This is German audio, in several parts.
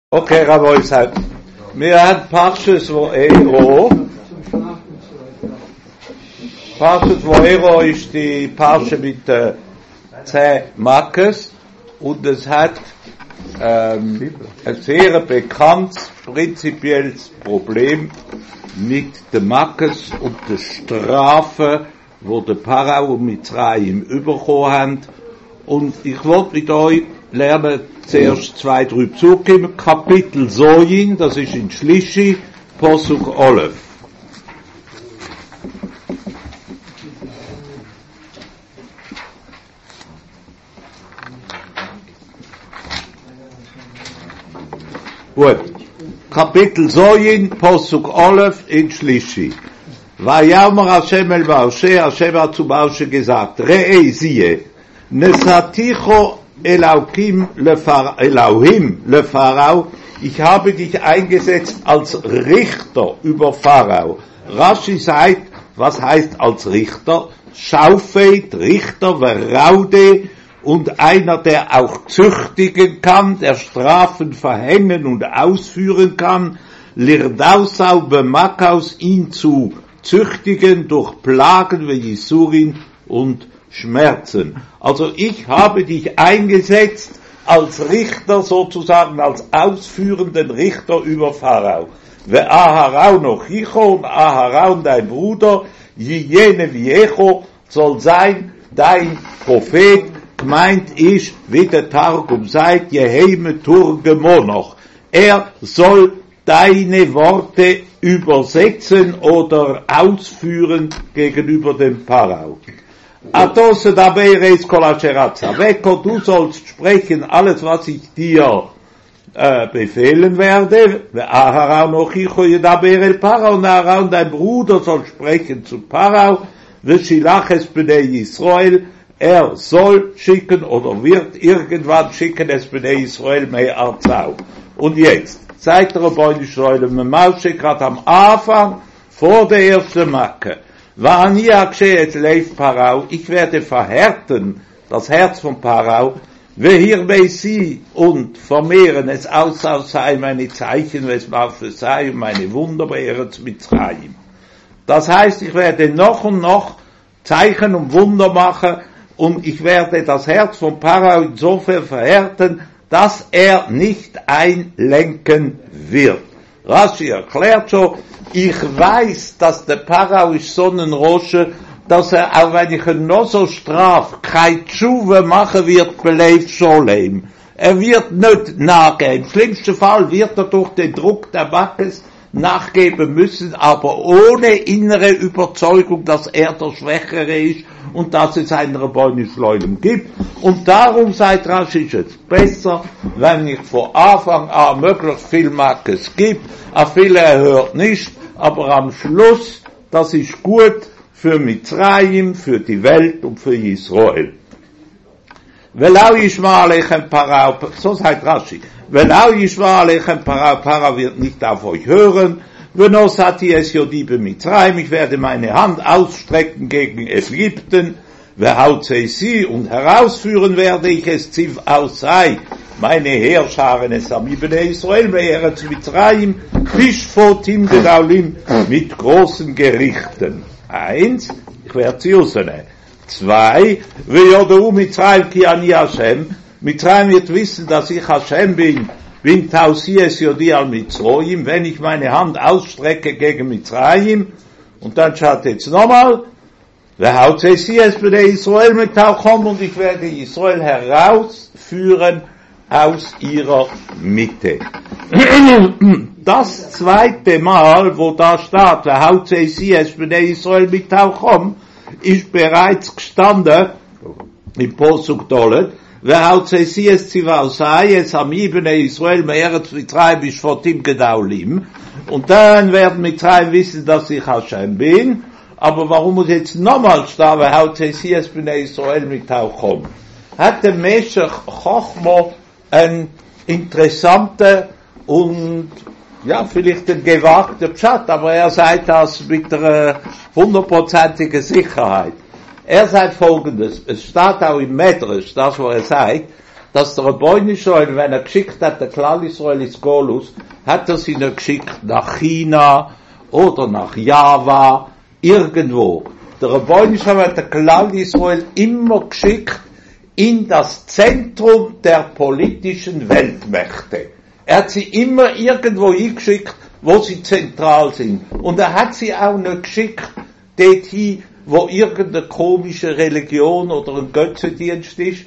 Okay, Rabbi sagt, wir haben Parshas Vo'ero. Parshas Vo'ero ist die Parsche mit 10 Makkes und es hat ein sehr bekanntes, prinzipielles Problem mit den Makkes und der Strafe, wo der Pharao und Mitzrayim bekommen haben. Und ich wollte mit euch lernen zuerst 2-3 Psukim, Kapitel Soyin, das ist in Shlishi, Posuk Olef. Gut. Kapitel Soyin, Posuk Olef in Shlishi. Vayamer Hashem el Moshe, Hashem hat zu Moshe gesagt, Re'ei siehe, Nesaticho Elohim le Pharao, ich habe dich eingesetzt als Richter über Pharao. Rashi sagt, was heißt als Richter? Schaufet, Richter, Veraude und einer, der auch züchtigen kann, der Strafen verhängen und ausführen kann, Lirdausau bemakaus, ihn zu züchtigen durch Plagen wie Jisurin und Schmerzen. Also ich habe dich eingesetzt als Richter, sozusagen als ausführenden Richter über Pharao. Ve Aharau noch Icho und Aharau dein Bruder, jene wie Echo soll sein dein Prophet, gemeint ist, wie der Targum sagt, Jeheme Turgemonoch. Er soll deine Worte übersetzen oder ausführen gegenüber dem Pharao. Atose dabei reis kolacheratza. Weko, du sollst sprechen, alles was ich dir befehlen werde. Aharau noch Icho dabei el Pharao, und Aharau dein Bruder soll sprechen zu Pharao. Veshilaches bnei Israel, er soll schicken oder wird irgendwann schicken es bnei Israel mei Arzau. Und jetzt, seit der Rabbeinu Israel, mit Moshe gerade am Anfang, vor der ersten Macke, ich werde verhärten das Herz von Pharao, sie und vermehren es aus sei meine Zeichen, es sei und meine Wunderbeere zu Mitzrayim. Das heißt, ich werde noch und noch Zeichen und Wunder machen und ich werde das Herz von Pharao insofern verhärten, dass er nicht einlenken wird. Rashi erklärt schon, ich weiß, dass der Pharao ist so ein Rosche, dass er, auch wenn ich ihn noch so straf, kein Tshuwe machen wird, belebt Scholem. Er wird nicht nachgeben. Im schlimmsten Fall wird er durch den Druck der Makkes nachgeben müssen, aber ohne innere Überzeugung, dass er der Schwächere ist und dass es einen Rabbeinu Shloim gibt. Und darum sagt Rashi, ist es besser, wenn ich von Anfang an möglichst viel Makkes gibt, auch viele er hört nicht, aber am Schluss, das ist gut für Mitzrayim, für die Welt und für Israel. Velau yishma alechem Pharao, so sagt Rashi, Velau yishma alechem Pharao, Pharao wird nicht auf euch hören, venosati es yodi b'Mitzrayim, ich werde meine Hand ausstrecken gegen Ägypten, vehautze sie und herausführen werde ich es ziv aussei, meine Heerscharen es am Ibne Israel, Eretz Mitzrayim, Fishfotim Gedaulim, mit großen Gerichten. 1, ich werde sie rausnehmen. 2, Veyodu Mitzrayim ki ani Hashem, Mitzrayim wird wissen, dass ich Hashem bin Tausi es Yodi al Mitzrayim, wenn ich meine Hand ausstrecke gegen Mitzrayim, und dann schaut jetzt nochmal, Vehautze sie es bei Israel mit Tauchom, und ich werde Israel herausführen aus ihrer Mitte. Das zweite Mal, wo da steht, Vehautze sie es bei Israel mit Tauchom, ist bereits gestanden im Posuk Dolet, Vehautze sie es zivausai, es am Ibne Israel me'eretz Mitzrayim bishfotim gedaulim, und dann werden Mitzrayim wissen, dass ich Hashem bin, aber warum muss jetzt nochmal stehen, Vehautze sie es bei Israel mit Tauchom? Hat der Meshech Chochmo ein interessanter und ja, vielleicht ein gewagter Pshat, aber er sagt das mit einer 100%igen Sicherheit. Er sagt Folgendes, es steht auch im Medrash, das wo er sagt, dass der Rebbeinu Shalom, wenn er geschickt hat, der Klal Israel ins Golus, hat er sie nicht geschickt nach China oder nach Java, irgendwo. Der Rebbeinu Shalom hat der Klal Israel immer geschickt in das Zentrum der politischen Weltmächte. Er hat sie immer irgendwo hingeschickt, wo sie zentral sind. Und er hat sie auch nicht geschickt dorthin, wo irgendeine komische Religion oder ein Götzendienst ist.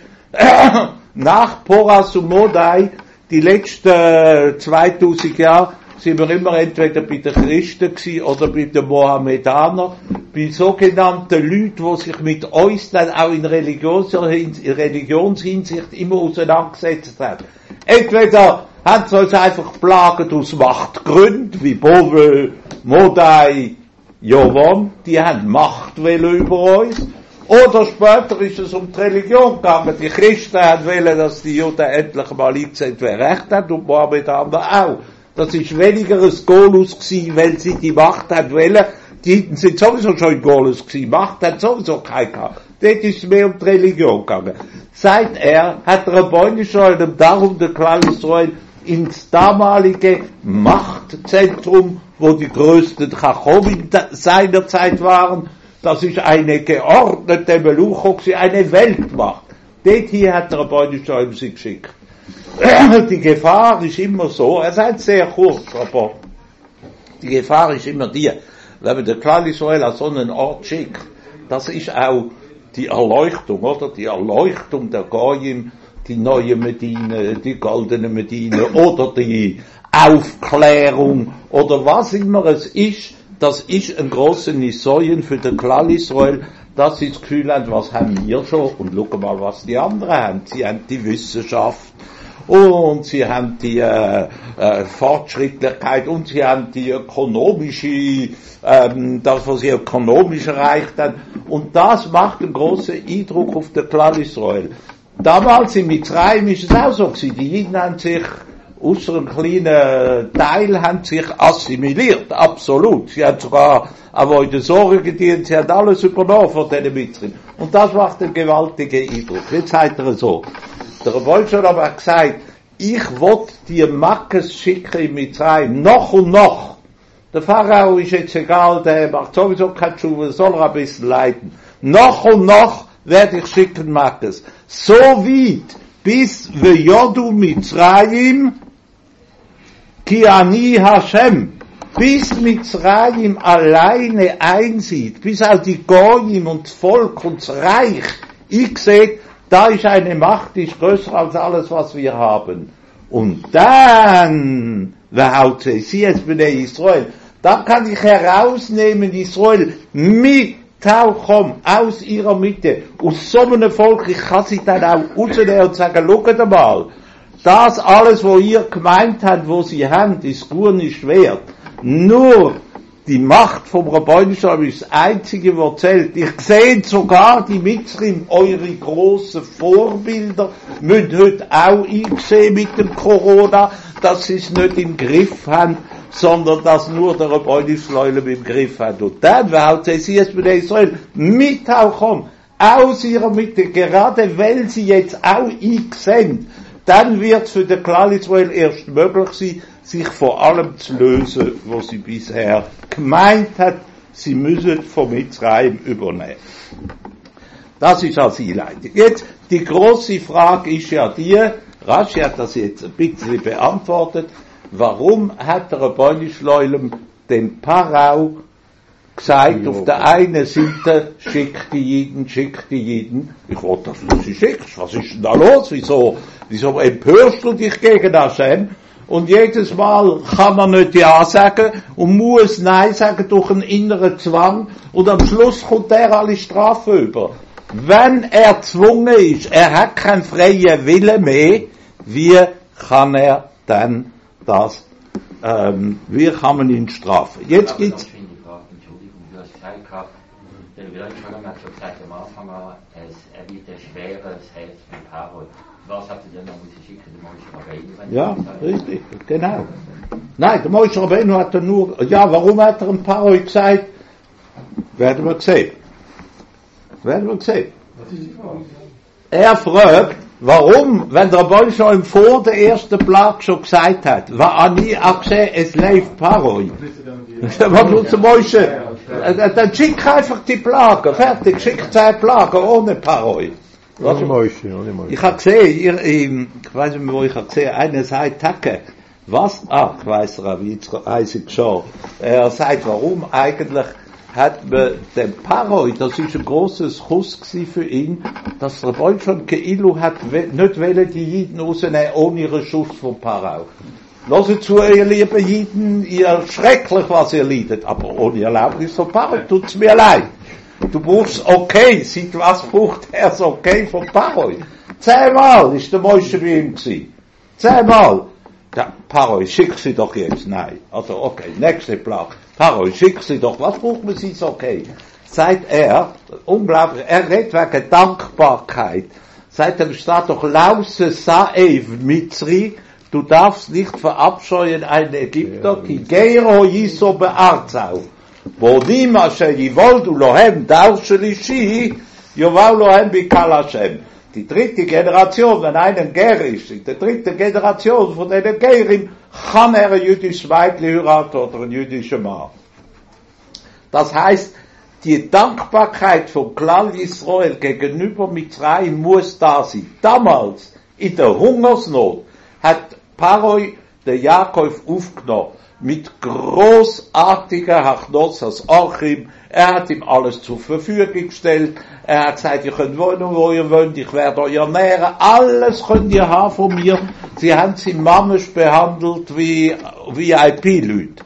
Nach Poras und Modai, die letzten 2000 Jahre, sind wir immer entweder bei den Christen gewesen oder bei den Mohammedanern, bei sogenannten Leuten, die sich mit uns dann auch in Religionshinsicht immer auseinandergesetzt haben. Entweder haben sie uns einfach geplagt aus Machtgründen, wie Bovel, Modai, Jovan, die haben Macht über uns. Oder später ist es um die Religion gegangen. Die Christen haben wollen, dass die Juden endlich mal eingesehen, wer Recht hat, und Mohammedaner auch. Das ist weniger ein Golus gewesen, weil sie die Macht haben wollen. Die sind sowieso schon in Golus gewesen. Macht hat sowieso keine gehabt. Dort ist es mehr um die Religion gegangen. Seit hat der Rebbeinu Shalom darum der Klal Israel ins damalige Machtzentrum, wo die größten Chachomim seiner Zeit waren, das ist eine geordnete Melucho, eine Weltmacht. Dort hier hat der Rebbeinu Shalom sie geschickt. Die Gefahr ist immer so, er sagt sehr kurz, aber die Gefahr ist immer die, wenn man den Klal Israel an so einen Ort schickt, das ist auch die Erleuchtung, oder? Die Erleuchtung der Goyim, die neue Medine, die goldene Medine, oder die Aufklärung, oder was immer es ist, das ist ein grosser Nisoyen für den Klal Israel, dass sie das Gefühl haben, was haben wir schon, und schau mal, was die anderen haben. Sie haben die Wissenschaft, und sie haben die Fortschrittlichkeit, und sie haben die ökonomische, das, was sie ökonomisch erreicht haben, und das macht einen grossen Eindruck auf den Klal Israel. Damals in Mitzrayim ist es auch so gewesen, die Jiden haben sich, ausser einem kleinen Teil, haben sich assimiliert, absolut. Sie haben sogar auch in den Sorgen gedient, sie haben alles übernommen von diesen Mitzrayim. Und das macht einen gewaltigen Eindruck. Jetzt sagt er so, der Rebbeinu Shalom hat gesagt, ich will die Makkes schicken in Mitzrayim, noch und noch. Der Pharao ist jetzt egal, der macht sowieso keine Schuhe, soll er ein bisschen leiden. Noch und noch werde ich schicken Makkes. So weit, bis Veyodu Mitzrayim, Ki ani Hashem, bis Mitzrayim alleine einsieht, bis auch die Goyim und das Volk und das Reich, ich sehe, da ist eine Macht, die ist größer als alles, was wir haben. Und dann, sie es bei Israel, dann kann ich herausnehmen, Israel mit Tauchom aus ihrer Mitte, aus so einem Volk, ich kann sie dann auch rausnehmen und sagen, schaut mal, das alles, wo ihr gemeint habt, wo sie haben, ist gut nicht wert. Nur die Macht vom Rebbeinu Shalom ist das Einzige, was zählt. Ich sehe sogar die Mitzrim, eure grossen Vorbilder, müssen heute auch einsehen mit dem Corona, dass sie es nicht im Griff haben, sondern dass nur der Rebbeinu Shalom im Griff hat. Und dann wird sie es mit Israel mit auch kommen, aus ihrer Mitte, gerade weil sie jetzt auch einsehen, dann wird es für den Klal Israel erst möglich sein, sich von allem zu lösen, was sie bisher gemeint hat, sie müssen von Mitzrayim übernehmen. Das ist als Einleitung. Jetzt, die grosse Frage ist ja die, Rashi hat das jetzt ein bisschen beantwortet, warum hat der Rebbeinu Shalom dem Pharao gesagt, auf der einen Seite, schick die Jiden, ich wollte, dass du sie schickst, was ist denn da los, wieso empörst du dich gegen Hashem? Und jedes Mal kann man nicht Ja sagen und muss Nein sagen durch einen inneren Zwang und am Schluss kommt er alle Strafe über. Wenn er gezwungen ist, er hat keinen freien Willen mehr, wie kann er dann das, wie kann man ihn strafen? Jetzt gibt's... Entschuldigung, du hast gesagt gehabt, der Rebbeinu hat schon gesagt am Anfang an, er wird ein schweres Herz mit Pharao. Was hat er denn noch müssen schicken, der Moshe Rabbeinu? Ja, richtig, genau. Nein, der Moshe Rabbeinu hat er nur, ja, warum hat er dem Pharao gesagt? Werden wir sehen. Was ist die Frage? Er fragt, Warum? Wenn der Bolschoi vor der ersten Plage schon gesagt hat, war Ani Akse es leif Paroi. Zum Beispiel, dann schick einfach die Plage, fertig, schick 2 Plagen ohne Paroi. Ich habe gesehen, ich weiß nicht mehr, wo ich habe gesehen, einer sagt, Tacke, was? Ich weiss, wie heißt es schon. Er sagt, warum eigentlich hat man den Paroi, das ist ein grosses Kuss für ihn, dass der Bolschoi Keilu hat nicht wollen die Jiden rausnehmen ohne ihren Schuss vom Paroi. Lasst zu, ihr lieben Jiden, ihr schrecklich, was ihr leidet, aber ohne Erlaubnis vom Paroi tut's mir leid. Du brauchst okay, seit was braucht er das okay vom Paroi? 10-mal ist der Moshe bei ihm gewesen. 10-mal. Ja, Paroi, schick sie doch jetzt. Nein. Also, okay, nächste Plage. Paroi, schick sie doch. Was braucht man sie okay? Sagt er, unglaublich, er redet wegen Dankbarkeit. Sagt er, steht doch, Lause Saev Mitzri, du darfst nicht verabscheuen einen Ägypter, ki Geiro Yiso Be'arzau. Bodim asher yivoldu lohem dar shelishi, yovau lohem bikal Hashem. Die dritte Generation, wenn einen Ger ist, in der dritten Generation von einem Gerim, kann er ein jüdisches Weibli heiraten oder ein jüdischer Mann. Das heißt, die Dankbarkeit von Klal Yisrael gegenüber Mitzrayim muss da sein. Damals, in der Hungersnot, hat Paroi der Jakob aufgenommen, mit großartiger Hachnossas Achim. Er hat ihm alles zur Verfügung gestellt. Er hat gesagt, ihr könnt wohnen, wo ihr wollt, ich werde euch ernähren, alles könnt ihr haben von mir. Sie haben sie mamisch behandelt wie VIP-Leute.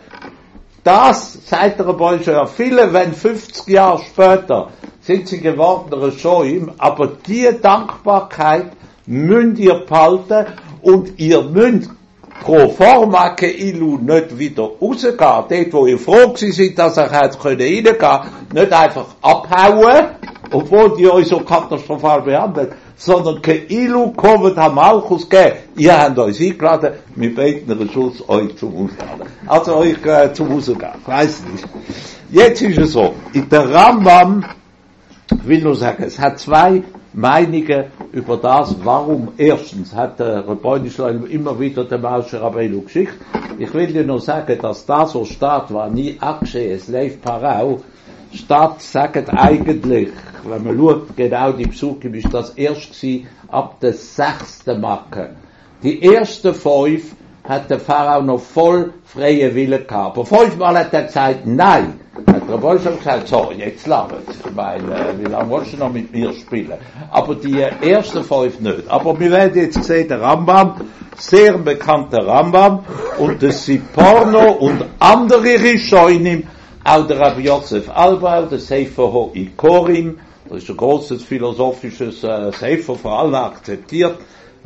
Das, sagt der Bolschoi, viele, wenn 50 Jahre später, sind sie gewordene Schoim, aber die Dankbarkeit müsst ihr behalten und ihr müsst pro forma Keilu nicht wieder rausgehen, dort wo ihr froh gewesen seid, dass ihr jetzt reingehen könnt, nicht einfach abhauen, obwohl die euch so katastrophal behandelt, sondern Keilu kommt am Malchus geben. Ihr habt euch eingeladen, wir beten einen Schuss euch zum Ausgehen. Also euch zum Ausgehen. Ich weiss nicht. Jetzt ist es so, in der Rambam, will nur sagen, es hat 2 Meinungen über das, warum erstens hat der Rebbeinu Shloim immer wieder dem Moshe Rabbeinu geschickt. Ich will dir nur sagen, dass das so steht, war nie Akshe, es leif Parau, steht, sagt eigentlich, wenn man schaut, genau die Psukim, ist das erst gewesen, ab der 6. Macke. Die ersten 5 hat der Pharao noch voll freie Wille gehabt. Aber 5-mal hat er gesagt, nein. Hat der Bolschoi gesagt, so, jetzt lange. Ich meine, wie lange willst du noch mit mir spielen? Aber die ersten 5 nicht. Aber wir werden jetzt sehen, der Rambam, sehr bekannter Rambam, und der Siporno und andere Rishonim, auch der Rabbi Yosef Albau, der Sefer HaIkorim, das ist ein großes philosophisches Sefer, vor allem akzeptiert,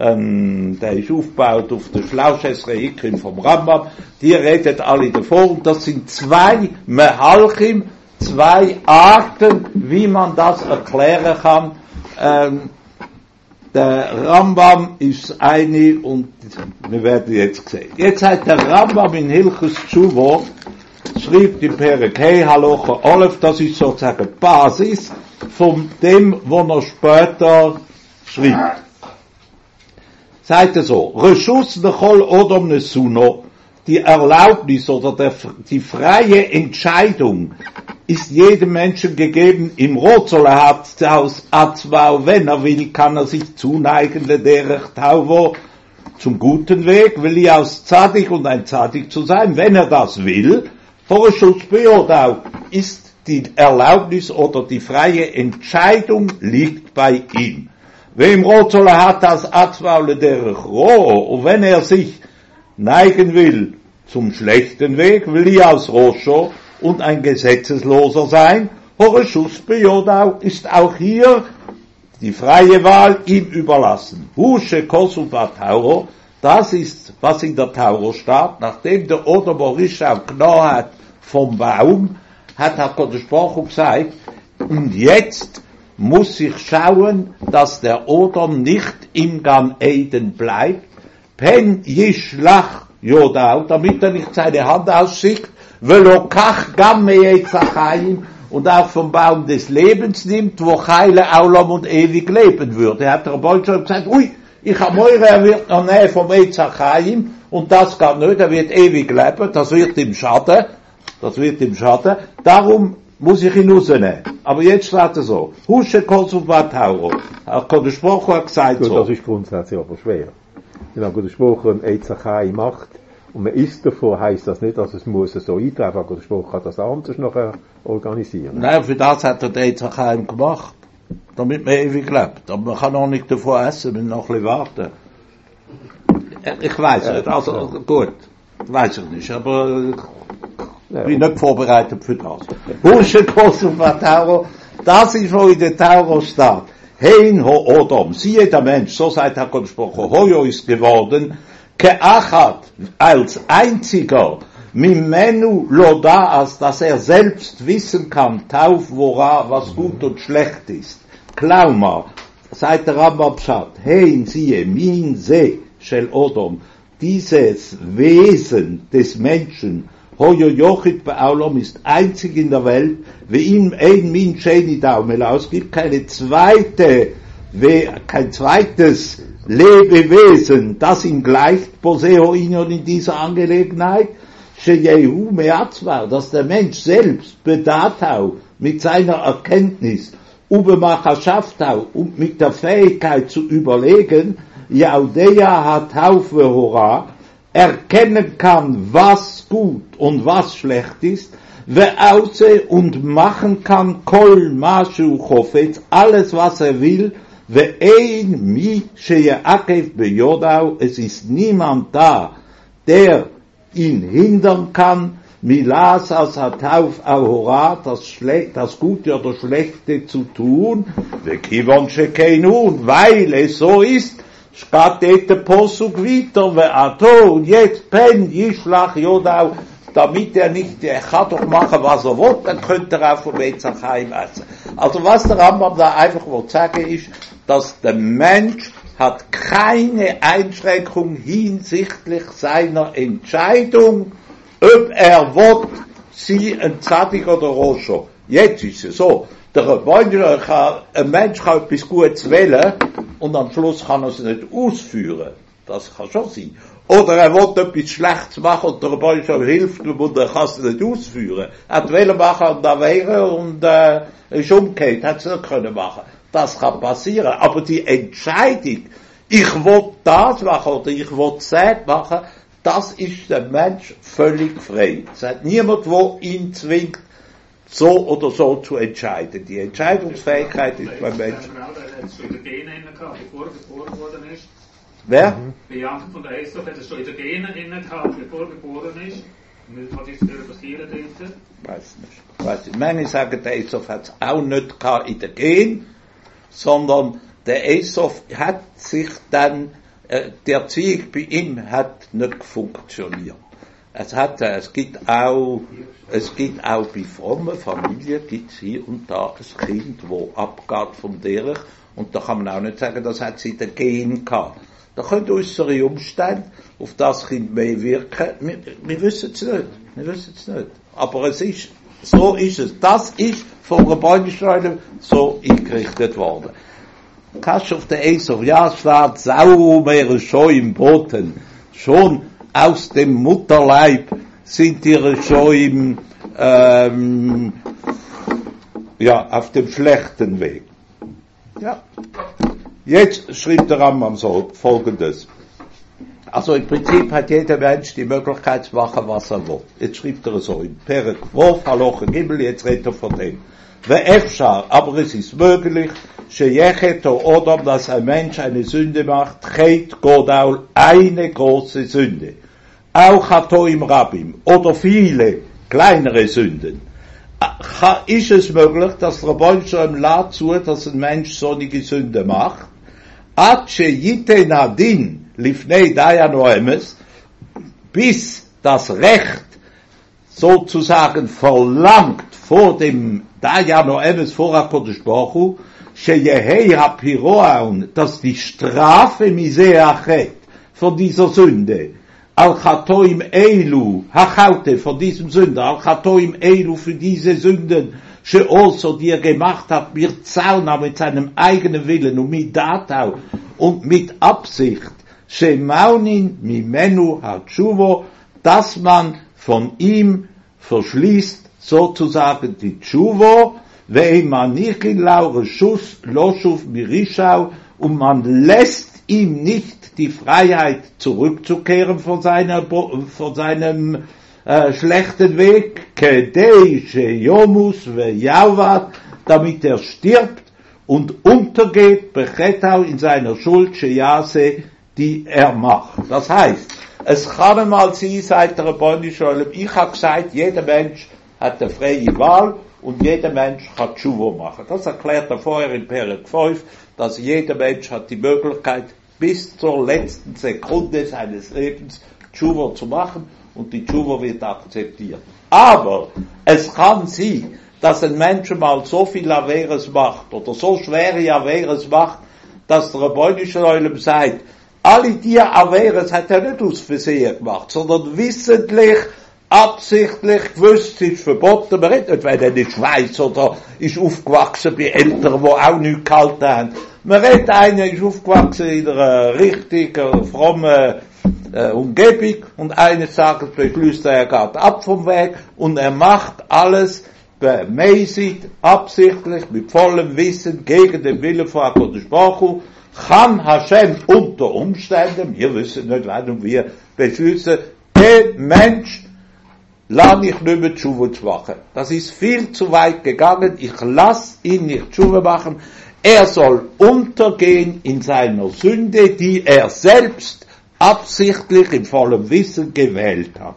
der ist aufgebaut auf der Schlauches Reikrim vom Rambam, die redet alle davor, und das sind 2 Mehalchim, 2 Arten, wie man das erklären kann. Der Rambam ist eine, und wir werden jetzt sehen. Jetzt hat der Rambam in Hilchus Tshuva, schreibt im Perek Hey Halocha Olef, das ist sozusagen die Basis von dem, was er später schreibt. Sagt er so, Reshus lechol Odom Nesuno, die Erlaubnis oder die freie Entscheidung ist jedem Menschen gegeben. Im Rotzola hat aus Atzwau, wenn er will, kann er sich zuneigen, lederech Tauvo, zum guten Weg, will ich aus Zadig und ein Zadig zu sein, wenn er das will. Vor Schutz Beodau ist die Erlaubnis oder die freie Entscheidung liegt bei ihm. Wem Rotzola hat das Atzwaule derich Roh, und wenn er sich neigen will zum schlechten Weg, will ich aus Roscho und ein Gesetzesloser sein, Horeshus Bejodau ist auch hier die freie Wahl ihm überlassen. Husche Kosuva Tauro, das ist, was in der Tauro steht, nachdem der Odomorisha genommen hat vom Baum, hat Gott gesprochen gesagt, und jetzt muss ich schauen, dass der Odom nicht im Gan Eden bleibt, pen yishlach Jodau, damit er nicht seine Hand ausschickt, velokach gamme yetzachayim, und auch vom Baum des Lebens nimmt, wo Heile Aulam und ewig leben würde. Er hat der Bolschoi gesagt, ui, Ich habe Meure, er wird noch näher vom Eizachaim, und das geht nicht, er wird ewig leben, das wird ihm schaden, darum muss ich ihn rausnehmen. Aber jetzt steht er so, Husche Kosov Batauro, der Spruch hat gesagt so. Das ist grundsätzlich aber schwer. Wenn der Spruch ein Eizachaim macht, und man isst davon, heisst das nicht, dass es muss so eintreffen, aber der Spruch kann das anders nachher organisieren. Nein, für das hat er den Eizachaim gemacht, damit man ewig lebt. Aber man kann auch nicht davon essen, man muss noch ein bisschen warten. Ich weiß nicht, also gut, weiß ich nicht, aber ich bin nicht vorbereitet für das. Husche Kosov Batauro, das ist, wo in der Tauro steht. Hein ho Odom, siehe der Mensch, so sagt der gesprochen, Hoyo ist geworden, Keachat, als einziger, Mimenu Loda, als dass er selbst wissen kann, Tauf, Wora, was gut und schlecht ist. Klauma, seit der Rambam Pshat, Hein, siehe, Min Se, Shel Odom, dieses Wesen des Menschen, Hoyo Yochit Ba'olom ist einzig in der Welt, wie ihm ein Min Sheni Daumel es gibt kein zweites Lebewesen, das ihm gleicht, Poseo Inyon in dieser Angelegenheit, Sheyehu Meatzvar, dass der Mensch selbst bedatau mit seiner Erkenntnis, Ubemacharschaftau und mit der Fähigkeit zu überlegen, Yaudea hat Haufe Hora, erkennen kann, was gut und was schlecht ist, ve'ause und machen kann, kol mashu chofetz, alles was er will, ve'ein mi sheye'akev beyodau, es ist niemand da, der ihn hindern kann, milas as hatauf ahora, das Gute oder Schlechte zu tun, ve'kivon shekeinun, weil es so ist, steht der Posuk weiter, und jetzt pen Yishlach Jodau, damit er kann doch machen, was er will, dann könnte er auch vom Eizachaim essen. Also was der Rambam da einfach sagen ist, dass der Mensch hat keine Einschränkung hinsichtlich seiner Entscheidung, ob er will, sie ein Tzadik oder Rosho. Jetzt ist es so, ein Mensch kann etwas Gutes wählen und am Schluss kann er es nicht ausführen. Das kann schon sein. Oder er will etwas Schlechtes machen und der Rebbeinu hilft ihm und er kann es nicht ausführen. Er hat wählen machen und da wäre und ist umgekehrt, hat es nicht können machen. Das kann passieren. Aber die Entscheidung, ich will das machen oder ich will das machen, das ist der Mensch völlig frei. Es hat niemand, der ihn zwingt, so oder so zu entscheiden. Die Entscheidungsfähigkeit ist beim Menschen. Bevor er geboren worden ist. Wer? Die Jakob von der Esau hat es schon in den Genen innen gehabt, bevor er geboren ist. Und was ist passiert dort? Weiß nicht. Manche sagen, der Esau hat es auch nicht gehabt in den Genen, sondern der Esau hat sich dann, die Erziehung bei ihm hat nicht funktioniert. Es gibt auch bei frommen Familien gibt's hier und da ein Kind, wo abgeht vom Derech, und da kann man auch nicht sagen, das hat sie in den Genen gehabt. Da können äußere Umstände auf das Kind mehr wirken. Wir wissen es nicht. Aber so ist es. Das ist vom Rebbeinu so eingerichtet worden. Kasch auf der Esau, ja, steht, Saumer schon im Boden, schon aus dem Mutterleib sind ihre schon auf dem schlechten Weg. Ja. Jetzt schrieb der Rambam so Folgendes. Also im Prinzip hat jeder Mensch die Möglichkeit zu machen, was er will. Jetzt schrieb er so in Perek Wof, Haloche Gimel, jetzt redet er von dem. Ve'efshar, aber es ist möglich, sheyechet o Odom, dass ein Mensch eine Sünde macht, chet Godaul, eine große Sünde. Auch Hatoim Rabim, oder viele kleinere Sünden. Ist es möglich, dass der Rebbeinu Shalom lässt zu, dass ein Mensch solche Sünde macht? Ad sheyiten adin lifnei dayan oemes, bis das Recht sozusagen verlangt vor dem Dayan oemes, vor HaKadosh Baruch Hu, sheyehei hapiroaun, dass die Strafe miseachet von dieser Sünde, Al-Chatoim Eilu, Hachaute, von diesem Sünder, Al-Chatoim Eilu, für diese Sünden, sheoso, die er gemacht hat, mit Zauna, mit seinem eigenen Willen und mit Datau und mit Absicht, shemaunin mimenu hatshuvo, dass man von ihm verschließt sozusagen die Tshuvo, ve'emanichin laure Schuss loschuf mirishau, und man lässt ihm nicht die Freiheit zurückzukehren von seinem schlechten Weg, kedei sheyomus ve'yavad, damit er stirbt und untergeht, bechetau in seiner Schuld, sheyase, die er macht. Das heißt, es kann einmal sein, seit der Rebbeinu Shalom, ich habe gesagt, jeder Mensch hat eine freie Wahl und jeder Mensch kann Tshuvo machen. Das erklärt er vorher in Perek 5, dass jeder Mensch hat die Möglichkeit, bis zur letzten Sekunde seines Lebens Tshuvo zu machen und die Tshuvo wird akzeptiert. Aber es kann sein, dass ein Mensch mal so viel Averes macht oder so schwere Averes macht, dass der Rebbeinu Shalom sagt, alle die Averes hat er nicht aus Versehen gemacht, sondern wissentlich, absichtlich gewusst, ist verboten. Man redet nicht, wenn er nicht weiss oder ist aufgewachsen bei Eltern, die auch nichts gehalten haben. Man redet, einer ist aufgewachsen in einer richtigen, frommen Umgebung und eines Tages beschließt er geht ab vom Weg und er macht alles bemäßigt, absichtlich, mit vollem Wissen, gegen den Willen von HaKadosh Baruch Hu. Kann Hashem unter Umständen, wir wissen nicht, wann und wie, beschließen, der Mensch lass ich nicht mehr Tshuva zu machen. Das ist viel zu weit gegangen, ich lass ihn nicht Tshuva machen, er soll untergehen in seiner Sünde, die er selbst absichtlich in vollem Wissen gewählt hat.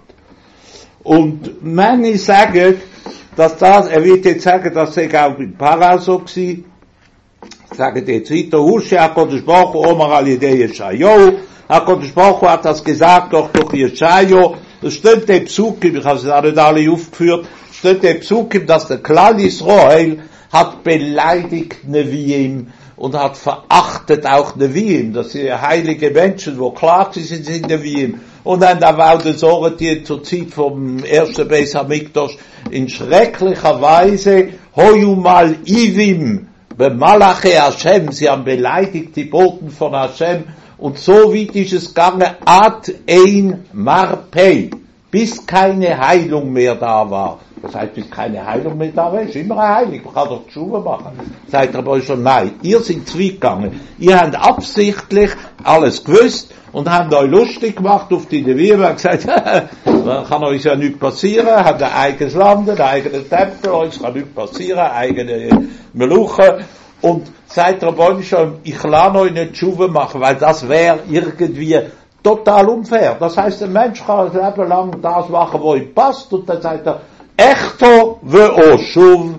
Und manche sagen, dass das, er wird jetzt sagen, das sei auch in Parau so gewesen, sagen jetzt weiter, Hushe HaKadosh Baruch Hu Omar al Yedei Yeshayahu, HaKadosh Baruch Hu hat das gesagt, doch durch Yeshayahu, es steht der Psukim, ich habe es auch nicht alle aufgeführt, steht der Psukim, dass der Klal Yisrael hat beleidigt Neviim und hat verachtet auch Neviim, das sind heilige Menschen, wo klar sind Neviim, und dann da war das Orientiert zur Zeit vom ersten Beis Hamikdash in schrecklicher Weise, Hoyumal Ivim, Bemalache Hashem, sie haben beleidigt die Boten von Hashem, und so weit ist es gegangen, ad ein Marpei, bis keine Heilung mehr da war. Das heißt, bis keine Heilung mehr da war, ist immer eine Heilung, man kann doch die Schuhe machen. Sagt aber schon, nein, ihr seid zweigegangen. Ihr habt absichtlich alles gewusst und habt euch lustig gemacht auf die Neviim und gesagt, kann euch ja nichts passieren, habt ein eigenes Land, einen eigenen Tempel, euch kann nichts passieren, eigene Meluche. Und sagt der Rebbeinu schon, ich lasse euch nicht Tshuva machen, weil das wäre irgendwie total unfair. Das heißt, ein Mensch kann ein Leben lang das machen, wo ihm passt, und dann sagt er, Echter ve'oshuv,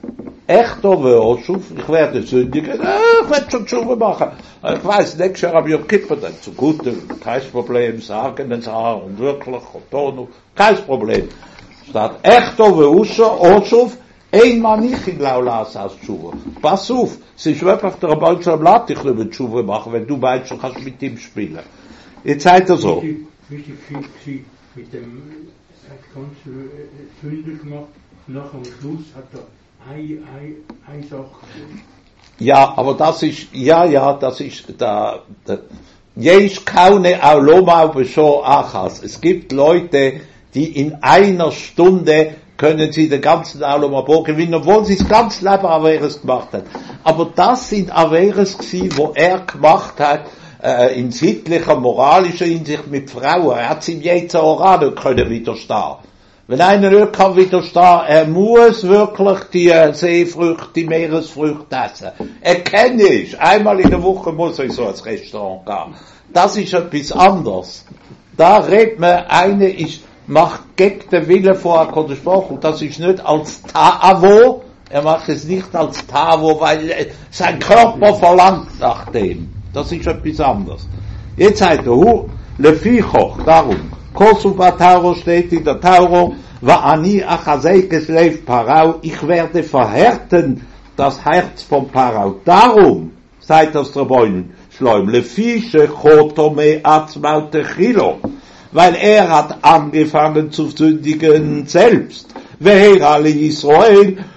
ich werde sündigen, ich werde schon Tshuva machen. Ich weiss, nächstes Jahr habe ich auch Kippur, dann zu gut, kein Problem, sagen es und wirklich, und kein Problem. Statt Echter ve'oshuv, einmal nicht in Laulas als Tshuva. Pass auf, es ist wirklich der Rebbeinu Shalom lässt dich nicht mit Tshuva machen, wenn du meinst, du kannst mit ihm spielen. Jetzt sagt er so. Wichtig mit dem, er hat ganz Sünde gemacht, nach am Schluss hat er eine Sache gemacht. Ja, aber das ist, das ist da Jesh kaune auloma besho achas. Es gibt Leute, die in einer Stunde können sie den ganzen Olam Haba gewinnen, obwohl sie das ganze Leben Averes gemacht hat. Aber das sind Averes gewesen, wo er gemacht hat, in sittlicher, moralischer Hinsicht mit Frauen. Er hat sie im Yetzer Hara nicht können widerstehen. Wenn einer nicht kann widerstehen, er muss wirklich die Seefrüchte, die Meeresfrüchte essen. Er kennt es. Einmal in der Woche muss er in so ein Restaurant gehen. Das ist etwas anderes. Da redet man, eine ist, macht gegen den Willen von HaKadosh Baruch Hu, und das ist nicht als Ta'avo, er macht es nicht als Ta'avo, weil sein Körper verlangt nach dem. Das ist etwas anderes. Jetzt sagt er, Lefichoch, darum, Kosu Tauro steht in der Tauro, Va'ani achazeikes lev Parau, ich werde verhärten das Herz von Parau. Darum, sagt das Rebbeinu Shalom, Lefische chotome atzmau techilo, weil er hat angefangen zu sündigen selbst. Veher alle Israel,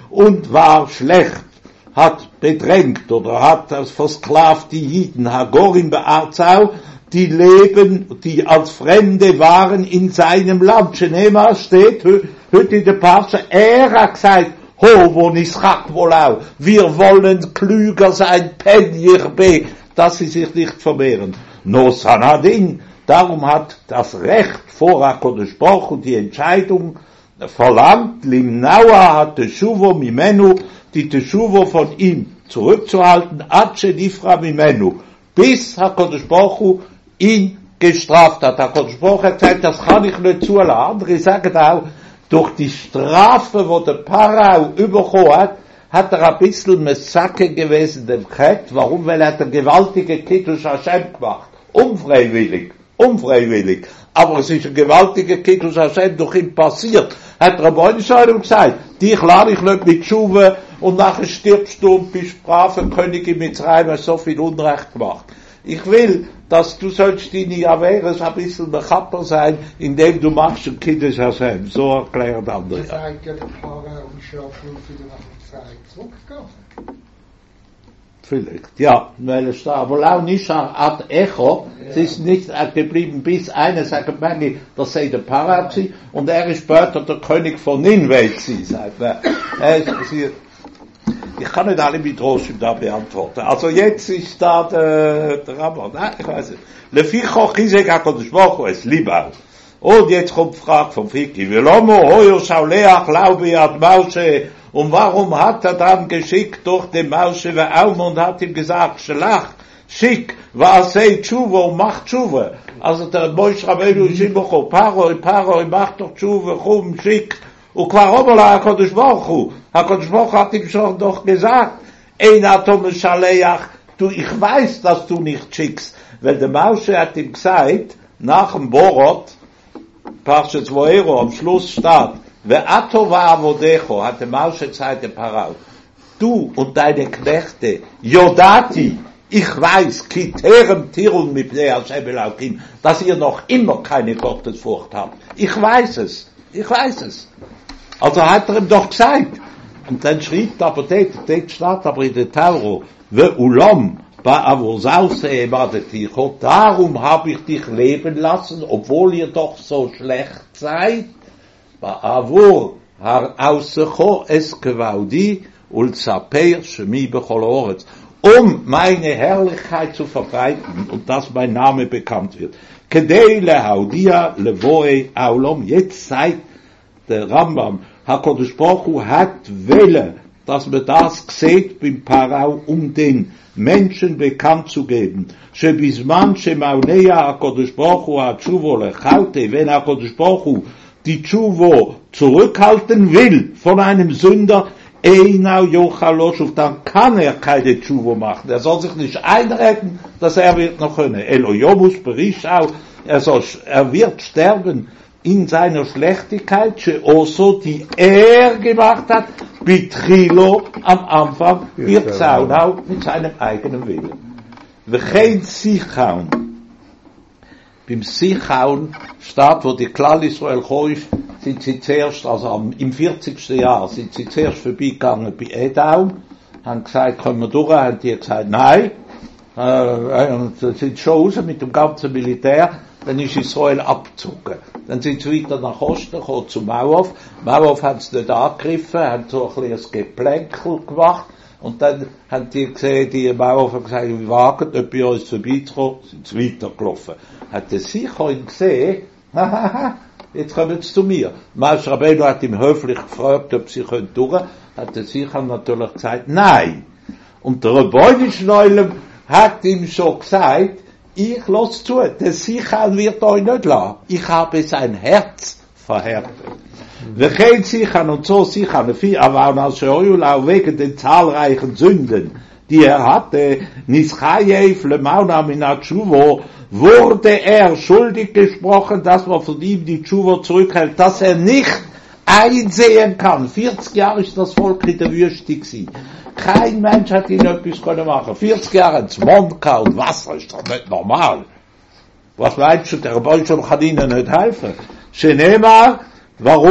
und war schlecht, hat bedrängt oder hat versklavt die Jiden, Hagorim be'arzau, die als Fremde waren in seinem Land. Schenema steht heute in der Pascha, er hat gesagt, wo nischak wolau, wir wollen klüger sein, Penjerbe, dass sie sich nicht vermehren. No Sanadin, darum hat das Recht vor HaKadosh Baruch Hu die Entscheidung verlangt, Limnaua hat Teshuvo Mimenu, die Teshuvo von ihm zurückzuhalten, Atsche Nifra Mimenu, bis HaKadosh Baruch Hu ihn gestraft hat. HaKadosh Baruch Hu hat gesagt, das kann ich nicht zulassen. Andere sagen auch, durch die Strafe, wo der Pharao bekommen hat er ein bisschen Messake gewesen, dem Chet. Warum? Weil er den gewaltige Kiddush Hashem gemacht. Unfreiwillig. Aber es ist ein gewaltiger Kiddush Hashem durch ihn passiert. Hat Rabbeinu Shalom gesagt, dich lade ich nicht mit Schuwe und nachher stirbst du und bist brave Königin Mitzrayim, hast so viel Unrecht gemacht. Ich will, dass du sollst deine Averes ein bisschen mechapper sein, indem du machst ein Kiddush Hashem. So erklärt andere. Das sagt ja der Pharao ist ja wieder nach Mitzrayim zurückgegangen. Vielleicht, ja, weil es da, aber auch nicht eine Art Echo, es ist nicht geblieben, bis einer sagt, das sei der Pharao und er ist später der König von Nineveh sagt ich kann nicht alle mit Roshim da beantworten. Also jetzt ist da der Rabbi, nein, ich weiß nicht. Leficho Chizek HaKadosh Baruch Hu es Libau. Und jetzt kommt die Frage von Friki. Velomo hoyo Shauleach Laube ad Moshe. Und warum hat er dann geschickt durch den Moshe Ve'aum und hat ihm gesagt, Shelach, schick, Va'asei Tshuva und mach Tshuva. Also der Moshe Rabbeinu ist immer gekommen, Paroi, mach doch Tshuva, komm, schick. Und warum HaKadosh Baruch Hu? HaKadosh Baruch Hu hat ihm schon doch gesagt, Ein Atom Shaleach, ich weiß, dass du nicht schickst. Weil der Moshe hat ihm gesagt, nach dem Borot, Parshas Voero, am Schluss steht, Ve'ato va'avodecho, hat der Moshe gesagt, der Pharao, du und deine Knechte, Yodati, ich weiß, Kiterem Tirun mipnei Hashem Elokim, dass ihr noch immer keine Gottesfurcht habt. Ich weiß es. Also hat er ihm doch gesagt. Und dann schrieb aber dort steht aber in der Tauro, Ve'ulam, darum habe ich dich leben lassen, obwohl ihr doch so schlecht seid. Ba'avur har ausecho es gevaudi ul tsaper shmi bechol oretz, um meine Herrlichkeit zu verbreiten und dass mein Name bekannt wird. Kedei lehaudia levoei aulam, jetzt seit der Rambam, HaKadosh Baruch Hu hat Welle, dass man das sieht beim Pharao, um den Menschen bekannt zu geben. Shebizman shemauneya HaKadosh Baruch Hu ha-tshuvo lechalte, wenn HaKadosh Baruch Hu die Tshuvo zurückhalten will von einem Sünder, einau yochaloshuf, dann kann er keine Tshuvo machen. Er soll sich nicht einreden, dass er wird noch können. Eloyomus bericht auch, er wird sterben in seiner Schlechtigkeit, also die er gemacht hat, Bitrilo am Anfang, wird Zaunau mit seinem eigenen Willen. Vechein Sichaun. Beim Sichaun steht, wo die Klal Israel Choish, sind sie zuerst, also im 40. Jahr, sind sie zuerst vorbeigegangen bei Edom, haben gesagt, können wir durch, haben die gesagt, nein, sind schon raus mit dem ganzen Militär, dann ist Israel abgezogen. Dann sind sie weiter nach Osten gekommen, zu Mauof. Mauof haben sie nicht angegriffen, haben so ein bisschen ein Geplänkel gemacht, und dann haben die gesehen, die Mauof haben gesagt, wir wagen, ob bei uns vorbeizukommen, sind sie weitergelaufen. Hat er sicher gesehen, jetzt kommen sie zu mir. Moshe Rabbeinu hat ihm höflich gefragt, ob sie durch können. Hat er sicher natürlich gesagt, nein. Und der Rabbeinu Schneulem hat ihm schon gesagt, ich lasse zu, der Sichern wird euch nicht lassen. Ich habe sein Herz verhärtet. Wir kennen Sichern und so Sichern, aber als Scheulau wegen den zahlreichen Sünden, die er hatte, Nischayev lemauna minat Tshuvo, wurde er schuldig gesprochen, dass man von ihm die Tshuvo zurückhält, dass er nicht einsehen kann. 40 Jahre ist das Volk in der Wüste gewesen. Kein Mensch hat ihn etwas können machen. 40 Jahre ins Mondka und Wasser ist doch nicht normal. Was meinst du, der Bolschem kann ihnen nicht helfen? Shenemar, warum?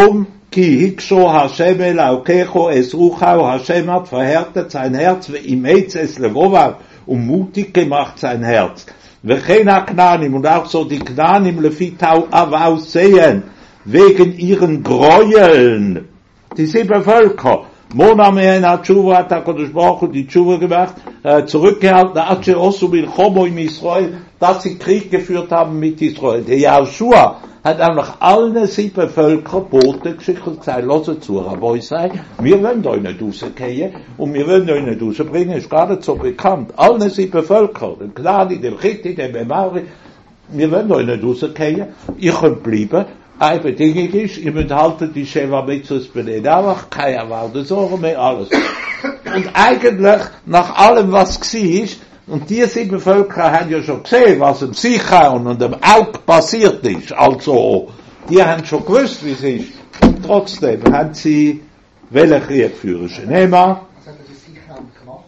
Ki hiksho Hashem elaukecho es ruchau, Hashem hat verhärtet sein Herz, im Eitz es levovau, und mutig gemacht sein Herz. Vechena Knanim, und auch so die Knanim lefitau avau sehen, wegen ihren Gräueln. Die 7 Völker. Mona mehena Tshuva hat HaKadosh Baruch Hu die Tshuva gemacht, zurückgehalten, Ache Osu Milchomo im Israel, dass sie Krieg geführt haben mit Israel. Der Yahushua hat einfach allen 7 Völker Bote geschickt und gesagt, lasst zu, Rabbi sei, wir wollen euch nicht rausgehen und wir wollen euch nicht rausbringen, ist gar nicht so bekannt. Alle 7 Völker, den Gnadi, den Chitti, den Memari, wir wollen euch nicht rausgehen, ihr könnt bleiben. Eine Bedingung ist, ihr müsst halten die Sheva Mitzvos Bnei Noach, keine Avodah Zorah mehr, alles. Und eigentlich, nach allem, was war, und die 7 Völker haben ja schon gesehen, was im Sichaun und im Aug passiert ist, also, die haben schon gewusst, wie es ist. Und trotzdem haben sie welchen Krieg führen. Schnema. Was hat der Sichaun gemacht?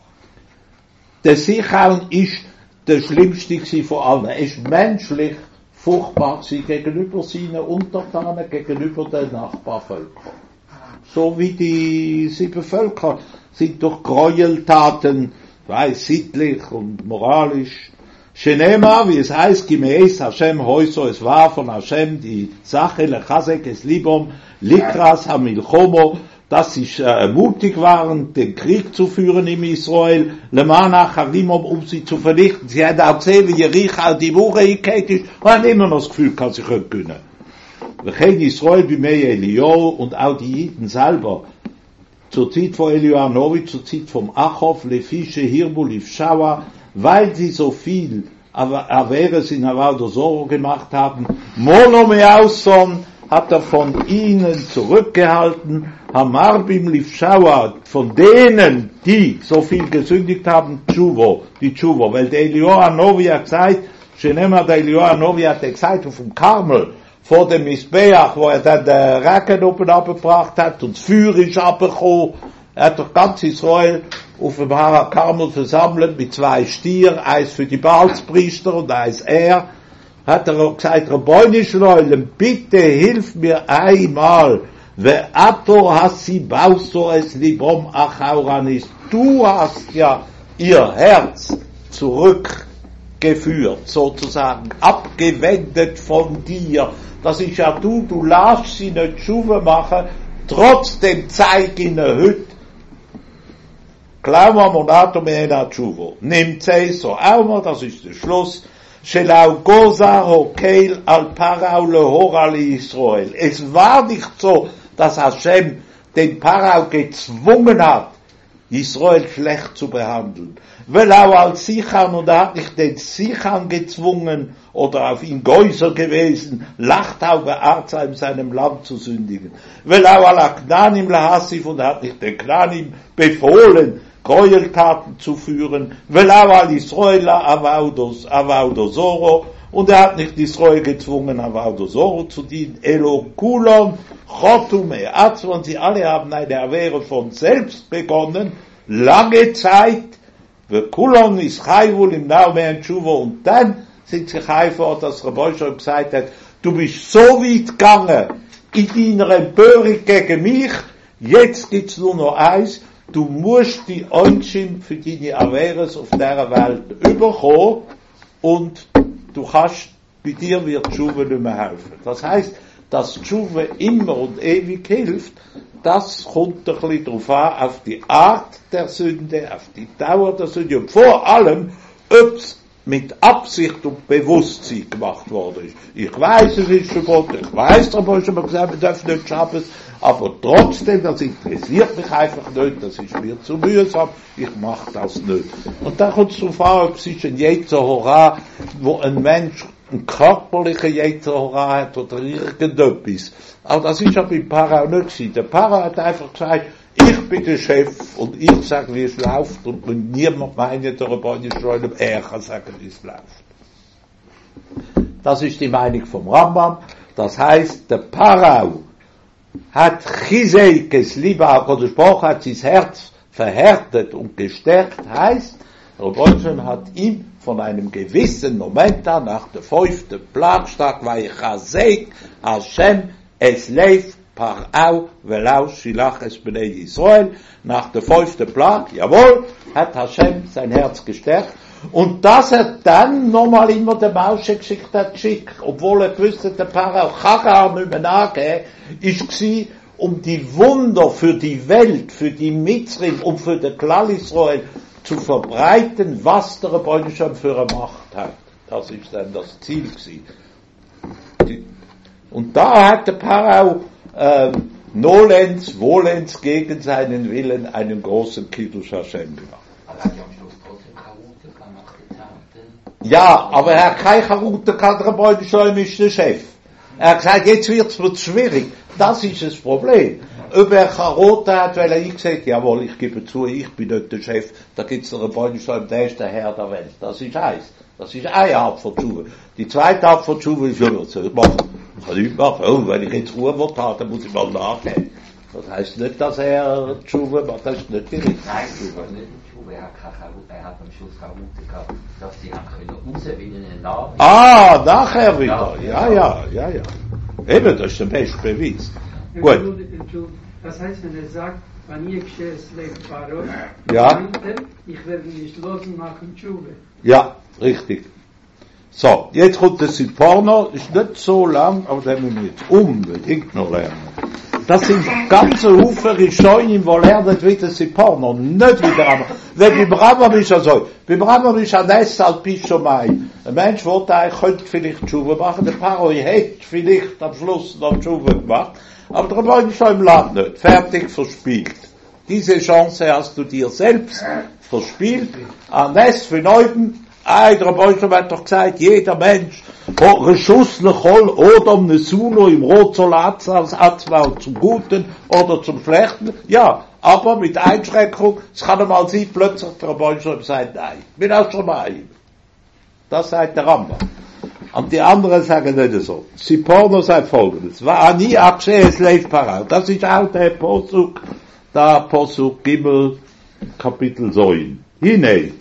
Der Sichaun ist der schlimmste von allen. Er ist menschlich furchtbar gegenüber seinen Untertanen, gegenüber den Nachbarvölkern. So wie die 7 Völker sind durch Gräueltaten, sittlich und moralisch. Shenema, wie es heißt, gemäß Hashem Heuso, es war von Hashem die Sache, Lechazek es Libom, Likras Hamilchomo, dass sie mutig waren, den Krieg zu führen im Israel, Lemana Charimom, um sie zu vernichten. Sie haben auch gesehen, wie Jericho die Woche gekehrt ist, und haben immer noch das Gefühl, kann sie können. Wir kennen Israel wie Mei Eliyahu und auch die Jiden selber. Zur Zeit von Eliyahu Novi, zur Zeit vom Achov, Lefische, Hirbu, Lifshawa, weil sie so viel Averes in Avodah Zorah gemacht haben, Monomeauson hat er von ihnen zurückgehalten, Hamarbim Lifshawa, von denen, die so viel gesündigt haben, die Tshuvo, weil der Eliyahu Novi hat gesagt, Shenemar der Eliyahu Novi hat gesagt, auf dem Karmel, vor dem Misbeach, wo er dann den Regen oben abgebracht hat, und das Feuer ist abgekommen, er hat doch ganz Israel auf dem Har Karmel versammelt, mit 2 Stieren, eins für die Baalspriester und eins hat er gesagt, Rabbeinu Shalom, bitte hilf mir einmal, Ve'ator hasi bauso es libom achauranis. Du hast ja ihr Herz zurückgeführt, sozusagen, abgewendet von dir. Das ist ja du darfst sie nicht Tshuva machen, trotzdem zeig ihnen heute, Klauma monato meena Tshuva. Nimmt sie so auch mal, das ist der Schluss, Shelau goza hokel al parau lehora li Israel. Es war nicht so, dass Hashem den Parau gezwungen hat, Israel schlecht zu behandeln. Weil auch als Sichan, und er hat nicht den Sichan gezwungen oder auf ihn Geuser gewesen, Lachtaube Arza in seinem Land zu sündigen. Weil auch al Knanim lahassif, und er hat nicht den Knanim befohlen, Gräueltaten zu führen. Weil auch al Israel Avodah Zorah, und er hat nicht Israel gezwungen, Avodah Zorah zu dienen. Elo kulon chotume atz, und sie alle haben eine Avere von selbst begonnen, lange Zeit. Kulon ist chayvul im Naume Tshuva, und dann sind sie chayvul, dass Rabbi schon gesagt hat, du bist so weit gegangen in deiner Empörung gegen mich, jetzt gibt's nur noch eins, du musst die Onshim für deine Averes auf dieser Welt überkommen, und du kannst, bei dir wird Tshuva nicht mehr helfen. Das heißt, dass Tshuva immer und ewig hilft, das kommt ein bisschen darauf an, auf die Art der Sünde, auf die Dauer der Sünde, und vor allem, ob es mit Absicht und Bewusstsein gemacht worden ist. Ich weiß, es ist verboten, ich weiß, da habe ich schon mal gesagt, wir dürfen nicht Schabbos, aber trotzdem, das interessiert mich einfach nicht, das ist mir zu mühsam, ich mache das nicht. Und dann kommt es darauf an, ob es ist ein Yetzer Hora, wo ein Mensch einen körperlichen Yetzer Hora hat oder irgendetwas. Aber das ist ja beim Parau nicht gewesen. Der Parau hat einfach gesagt, ich bin der Chef und ich sage, wie es läuft, und niemand meint, der Rabbeinu Shalom, er kann sagen, wie es läuft. Das ist die Meinung vom Rambam. Das heißt, der Parau hat Chiseikes, lieber HaKadosh Baruch Hu, hat sein Herz verhärtet und gestärkt, heißt, Rabbeinu hat ihm von einem gewissen Moment an, nach der 5. Plagstag, weil Chazek Hashem es leif Parau velau shilach es bnei Israel, nach der 5. Plage, jawohl, hat Hashem sein Herz gestärkt, und dass dann nochmal immer den Moshe geschickt hat, obwohl gewusst hat, der Parau kann gar nicht mehr nachgehen, war, um die Wunder für die Welt, für die Mitzrim und für den Klal Israel zu verbreiten, was der Rebbeinu schon für eine Macht hat. Das ist dann das Ziel gewesen. Und da hat der Parau nolens, wohlens gegen seinen Willen einen großen Kiddush Hashem gemacht. Aber er hat ja am Schluss trotzdem Charute gemacht, ja, aber er hat keine Charute gehabt, der Rebbeinu schon ist der Chef. Er hat gesagt, jetzt wird's schwierig. Das ist das Problem. Ob er Charute hat, weil er gesagt, jawohl, ich gebe zu, ich bin nicht der Chef, da gibt's einen Rebbeinu schon, der ist der Herr der Welt. Das ist eins. Das ist eine Art von Tshuva. Die zweite Art von Tshuva ist, ja, was soll ich machen? Ich kann nicht machen. Oh, wenn ich jetzt Ruhe habe, dann muss ich mal nachgehen. Das heisst nicht, dass er Tshuva macht, das ist nicht die Richtung. Nein, Tshuva, nicht Tshuva, er hat am Schluss Charute gehabt, dass sie können rauswinnen nach. Ah, nachher wieder. Ja. Eben, das ist der beste Beweis. Gut. Entschuldigung, das heißt, wenn er sagt, wenn ihr geschehrt lebt, Pharao, ja. Ich werde nicht losen machen, Tshuva. Ja, richtig. So, jetzt kommt das Siporno, ist nicht so lang, aber den müssen wir jetzt unbedingt noch lernen. Das sind ganze Haufen Rishonim, die lernen wie das Siporno, nicht wie der Rambam. Weil beim Rambam ist ja so, beim Rambam ist ja Ness al Pishomai. Ein Mensch wollte eigentlich, könnte vielleicht Tshuva machen, der Paroi hätte vielleicht am Schluss noch Tshuva gemacht, aber der Rambam ist schon im Land nicht, fertig, verspielt. Diese Chance hast du dir selbst verspielt, an Ness für Neuden. Der Rebbeinu hat doch gesagt, jeder Mensch, Reschuss lechol oder Nesuno im Rotzolat als Atzwau zum Guten oder zum Schlechten, ja, aber mit Einschränkung, es kann einmal sein, plötzlich der Rebbeinu sagt, nein, bin auch schon mal ein. Das sagt der Rambam. Und die anderen sagen nicht so. Siporno sagt Folgendes, Va'ani akshe leif parau, das ist auch der Posuk Gimel, Kapitel 9. Hine,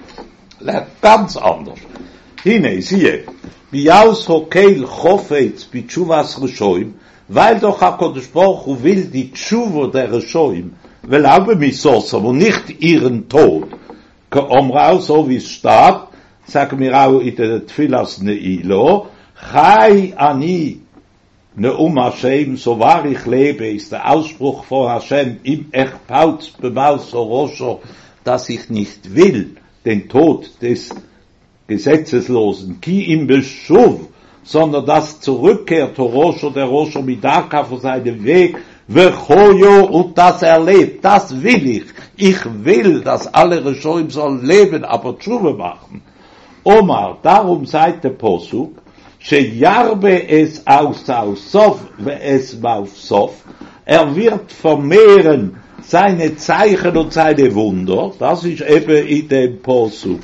ganz anders. Hine, siehe, Biaus Hokeil Chofetz Bitschuvas Reshoim, weil doch HaKadosh Baruch Hu will die Tshuva der Reshoim, will aber Misosam und nicht ihren Tod. Omrau, so wie es steht, sagen wir auch in der Tfilas Neilo, Chai Ani Neum Hashem, so wahr ich lebe, ist der Ausspruch vor Hashem im Echpautz Bemaus Orosho, dass ich nicht will, den Tod des Gesetzeslosen, ki im Beschuv, sondern das zurückkehrt, Orosho, der Rosho Midaka von seinem Weg, Vechoyo, und das erlebt, das will ich. Ich will, dass alle Reshoim sollen leben, aber Tshuva machen. Omar, darum sagt der Posuk, Shejarbe es aus Sof, es auf Sof, wird vermehren seine Zeichen und seine Wunder, das ist eben in dem Posuk,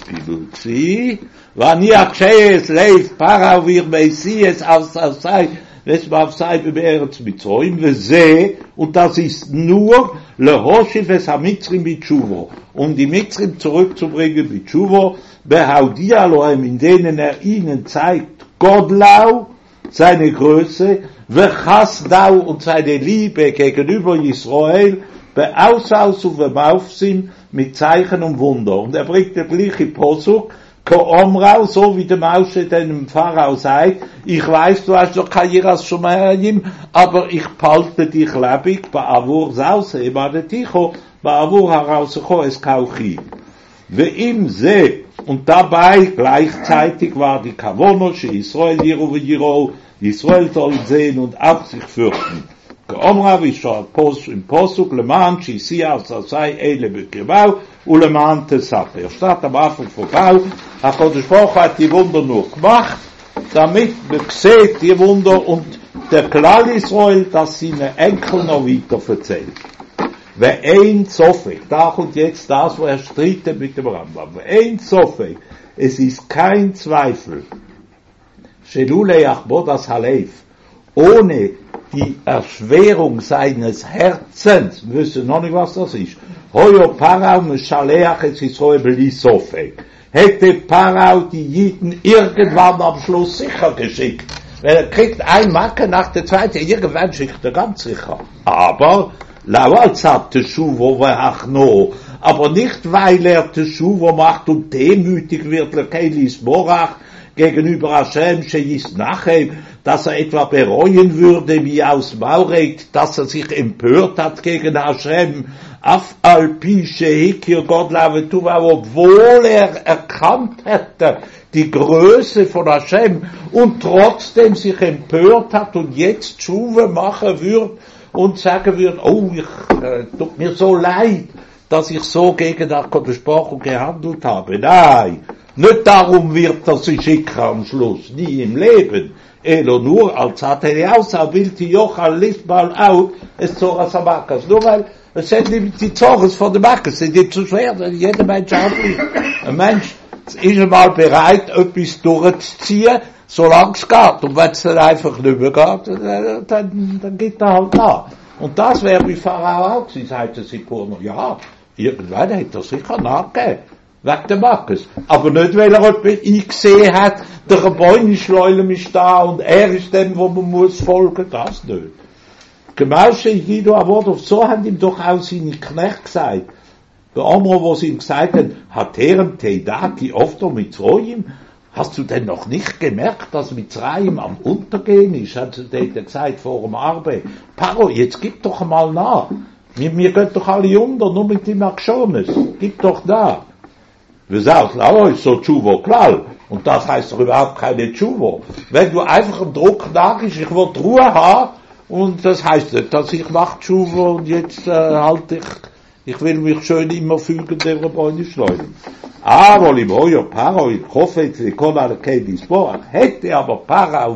wann ihr Kshees leif, Parau wir Messias aus sei, es war auf sei beberetz mit Zoim, und das ist nur lehoshif es ha-Mitzrim mit Tshuva, um die Mitzrim zurückzubringen mit Tshuva, behaudia lohem, in denen ihnen zeigt, Godlau, seine Größe, vechasdau und seine Liebe gegenüber Israel, beausaus und bemaufsim mit Zeichen und Wunder. Und bringt der gleiche Posuk, Koomrau, so wie der Moshe dem Pharao sagt, ich weiß, du hast doch kein Jiras Shomayim, aber ich behalte dich lebendig, Ba'avur Sause, Ibadeticho, Ba'avur Harausecho es Kauchi. Wie im See, und dabei gleichzeitig war die Kavonosche Israel Yiro, Israel soll sehen und auf sich fürchten. Geomra, wie schon im Posuk, Leman, Shisia, Sasai, Eile, Bekebau, und Leman, Tesape. Statt am Anfang von Bau, HaKadosh Baruch hat die Wunder nur gemacht, damit man sieht die Wunder und der Klal Israel, das seine Enkel noch weiter erzählt. Wer ein Sofek, da kommt jetzt das, wo streitet mit dem Rambam. Wer ein Sofek, es ist kein Zweifel, Shelule Yachbod as Halev, ohne die Erschwerung seines Herzens, wir wissen noch nicht, was das ist, Hoyo Parau Meshaleach es Israel beli Sofek, hätte Parau die Jiden irgendwann am Schluss sicher geschickt, Weil er kriegt ein Macke nach der zweiten, irgendwann schickt er ganz sicher. Aber, Lauals hat Teshuvo ve'achno, aber nicht, weil er Teshuvo macht und demütig wird, Lekelis Morach, gegenüber Hashem, Sheyis Nachem, dass er etwa bereuen würde, wie aus Mauret, dass er sich empört hat gegen Hashem, Af al-Pi Shehikir Gott Lavetuva, obwohl er erkannt hätte, die Größe von Hashem, und trotzdem sich empört hat und jetzt Tshuva machen wird und sagen wird, oh, tut mir so leid, dass ich so gegen HaKadosh Baruch Hu gehandelt habe. Nein, nicht darum wird er sich schicken am Schluss, nie im Leben. Elo nur, als hat er außer will die Jochal Lisbal out, es Zoras Amakas. Nur weil, es sind nicht die Zoras von der Makas, sind die zu schwer, jeder Mensch anfliegt. Ein Mensch ist einmal bereit, etwas durchzuziehen, solange es geht. Und wenn es dann einfach nicht mehr geht, dann geht er halt nach. Und das wäre bei Pharao auch gewesen, sagt der Sipurno. Ja, irgendwann hätte er sicher nachgegeben. Wegen der Makkes. Aber nicht, weil er jemanden eingesehen hat, der Bäume ist da und er ist dem, wo man muss folgen. Das nicht. Gemausche Guido Awodov, so haben ihm doch auch seine Knechte gesagt. Der andere, wo sie ihm gesagt haben, hat Herrn Teidaki oft mit Mitzrayim, hast du denn noch nicht gemerkt, dass Mitzrayim am Untergehen ist? Hat sie dort gesagt, vor dem Arbe. Paro, jetzt gib doch mal nach. Wir gehen doch alle unter, nur mit dem Akshones. Gib doch nach. Wir sagen, ist so Tshuvo klar. Und das heißt doch überhaupt keine Tshuvo. Wenn du einfach im Druck nachgehst, ich will Ruhe haben, und das heißt nicht, dass ich mache Tshuvo und jetzt ich will mich schön immer fügen, der Beine schleudern. Aber im Oyo Paro, ich hoffe, jetzt hätte aber Paro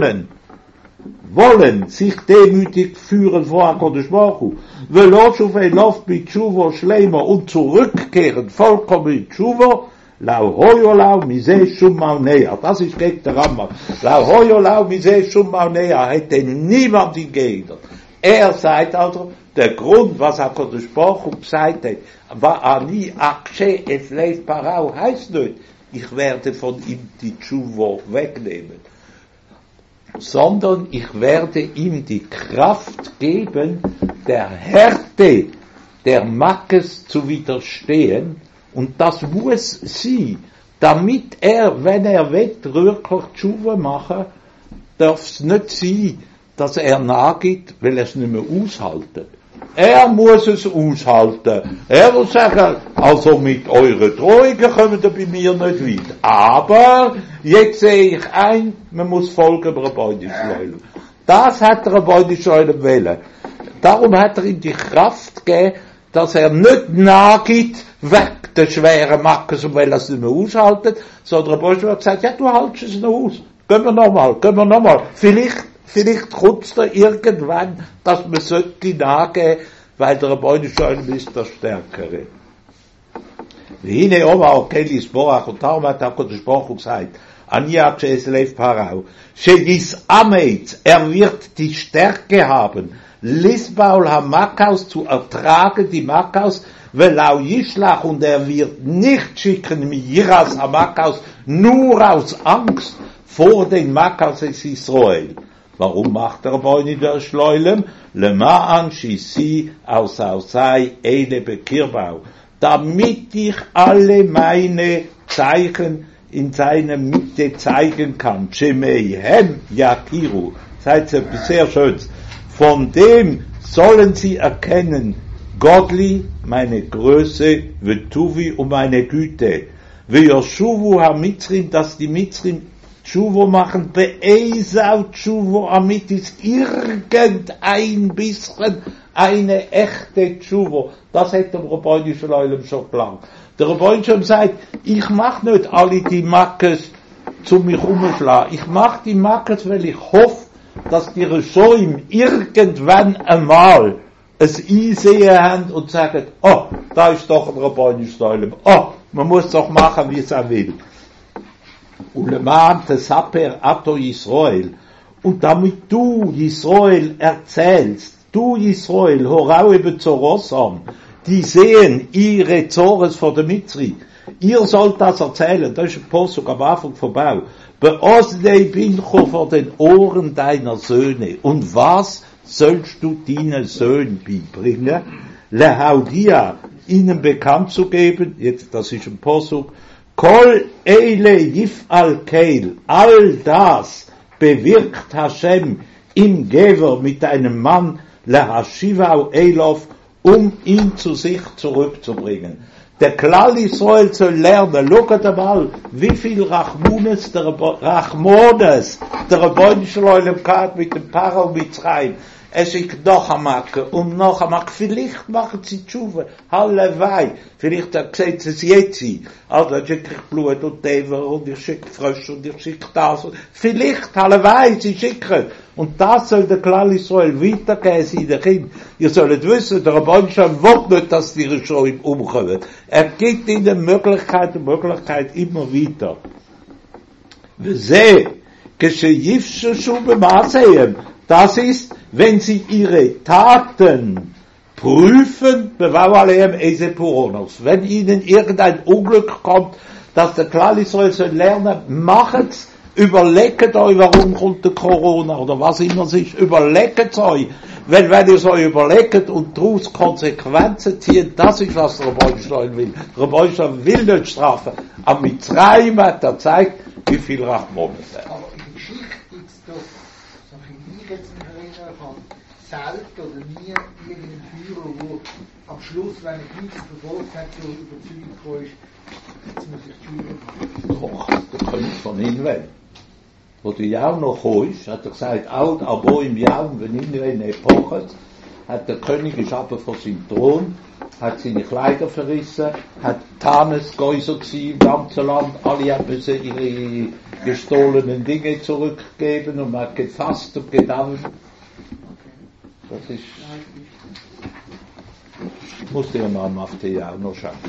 wollen sich demütig führen vor HaKadosh Baruch Hu, mit Tshuvo Schleimer und zurückkehren vollkommen in Tshuvo, lau hoyo lau mise shum maunea. Das ist gegen der Rambam. Lau hoyo lau mise shum maunea hätte niemand hingehindert. Er sagt also, der Grund, was HaKadosh Baruch Hu gesagt hat, war ani akshe efleif parau, heißt nicht, ich werde von ihm die Tshuvo wegnehmen, sondern ich werde ihm die Kraft geben, der Härte der Makkes zu widerstehen, und das muss sie, damit er, wenn er will, wirklich Tshuva machen, darf es nicht sein, dass er nachgibt, weil er es nicht mehr aushalten. Er muss es aushalten. Er will sagen, also mit euren Drohungen kommen ihr bei mir nicht weit. Aber jetzt sehe ich ein, man muss folgen Rabbeinu Shloilem. Das hat der Rabbeinu Shloilem wollen. Darum hat er ihm die Kraft gegeben, dass er nicht nachgibt, weg der schweren Makkes, und weil er es nicht mehr aushalten, sondern der Rabbeinu hat gesagt, ja, du haltest es noch aus. Gehen wir nochmal. Vielleicht kommt da irgendwann, dass man sollte nachgehen, weil der Rabbeinu Shloilem ist der Stärkere. Hine Oma Kelis Borach, und darum hat HaKadosh Baruch Hu gesagt, Aniach Sheesleif Parau, Sheyis Ameitz, er wird die Stärke haben, Lisbaul HaMakkaus zu ertragen, die Makkaus, Velau Yishlach, und er wird nicht schicken, mit Yiras HaMakkaus, nur aus Angst vor den Makkaus des Israel. Warum macht der Rabbeinu Shloilem? Lema'an Shisi Ausai Eile Bekirbau. Damit ich alle meine Zeichen in seiner Mitte zeigen kann. Shemeihem Yakiru. Seid sehr schön. Von dem sollen sie erkennen, Godli, meine Größe, Vetuvi und meine Güte. Veyoshuvu ha-Mitzrim, dass die Mitzrim Tshuvo machen, be'ezau Tshuvo amit ist irgendein bisschen eine echte Tshuvo. Das hat der Rabbeinu Shloilem schon gelangt. Der Rabbeinu schon sagt, ich mach nicht alle die Makkes zu mich umschlagen. Ich mach die Makkes, weil ich hoffe, dass die Reshoim irgendwann einmal es einsehen haben und sagen, oh, da ist doch ein Rabbeinu Shloilem. Oh, man muss doch machen, wie es er will. Uleman tesaper ato Yisrael, und damit du Yisrael erzählst, du Yisrael, horau eben Zorosam, die sehen ihre Zores vor der Mitzri, ihr sollt das erzählen, das ist ein Posuk am Anfang vorbei, Beosdei Bincho vor den Ohren deiner Söhne. Und was sollst du deinen Söhnen beibringen? Lehaudia, ihnen bekannt zu geben, jetzt, das ist ein Posuk, Kol Eile Yif'al Keil, all das bewirkt Hashem im Gever mit einem Mann, Lehashivau Elof, ihn zu sich zurückzubringen. Der Klal Israel soll lernen, schaut einmal, wie viel Rachmones, der Rebbeinu gehabt mit dem Pharao Mitzrayim. Es ist noch einmal, vielleicht machen sie Tshuva, Hallewei, vielleicht sehen sie es jetzt, also ich schicke Blut und Tever und ich schicke Frösche und ich schicke das, vielleicht Hallewei, sie schicken, und das soll der Klal Israel weitergeben, seinen Kindern. Ihr sollt wissen, der Rebbeinu will nicht, dass die schon umkommen. Er gibt ihnen Möglichkeit immer weiter. V'zeh, gescheyifsche Schube Maaseyem, das ist, wenn sie ihre Taten prüfen, wenn ihnen irgendein Unglück kommt, dass der Klal Israel soll lernen, macht's, überlegt euch, warum kommt der Corona oder was immer es ist, überlegt euch, wenn ihr es euch überlegt und daraus Konsequenzen ziehen, das ist, was der Rebbeinu will. Der Rebbeinu will nicht strafen, aber mit Mitzrayim hat er zeigt, wie viel Rachmon es hat. Aber in der Geschichte gibt es doch, so viel ich jetzt mich erinnern kann, selten oder nie irgendeinen Führer, wo am Schluss, wenn er die Leute verfolgt hat, so überzeugt gekommen ist, jetzt muss ich die Schule machen. Doch, der König von Nineveh. Wo der Jaum noch gekommen ist, hat er gesagt, alt, aber im Jaum, wenn Nineveh epoche, hat der König ist runter von seinem Thron, hat seine Kleider verrissen, hat Tanes Geuser gewesen im ganzen Land, alle haben ihre gestohlenen Dinge zurückgegeben und man hat gefasst und gedampft. Das ist, musste ja mal auf die Jahr noch schauen.